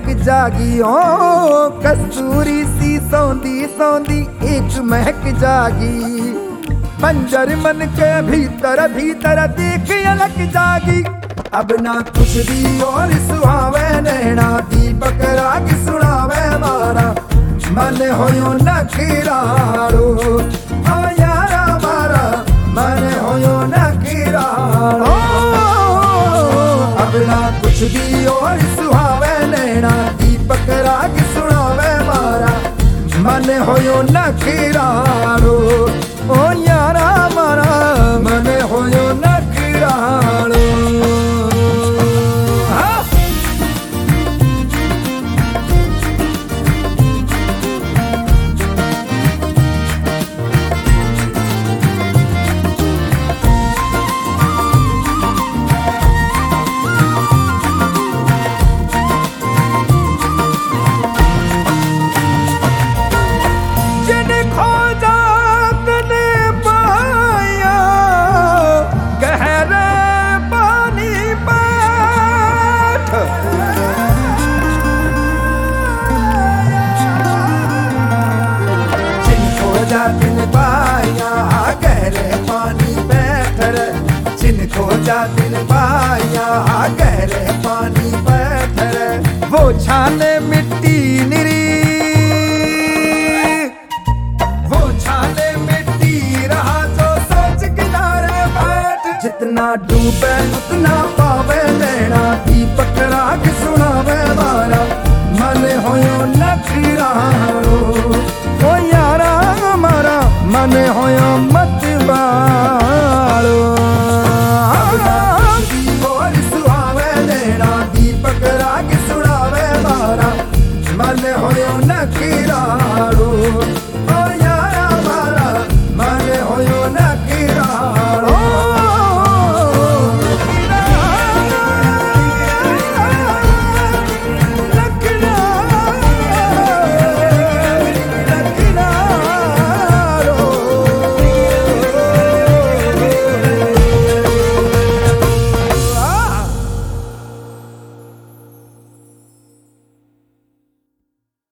महक जागी ओ कस्तूरी सी सौंदी सौंदी एक महक जागी। मंजर मन के भीतर भीतर देख अलग जागी। अब ना कुछ दी और सुहावे नैना दीपक राग सुनावे मारा मन होयो नखीराड़ो ओ यारा मारा मन होयो नखीराड़ो। अब ना कुछ दी और सुहावे नैना दीपक राग सुनावे मारा मन होयो नखीराड़ो ओ यारा मारा मन होयो नखीराड़ो। दिन पाया गहरे पानी बैठर जिनको जा दिन पाया गहरे पानी बैठर। वो छाने मिट्टी निरी वो छाने मिट्टी रहा जो सोच किनारे बैठ। जितना डूबे उतना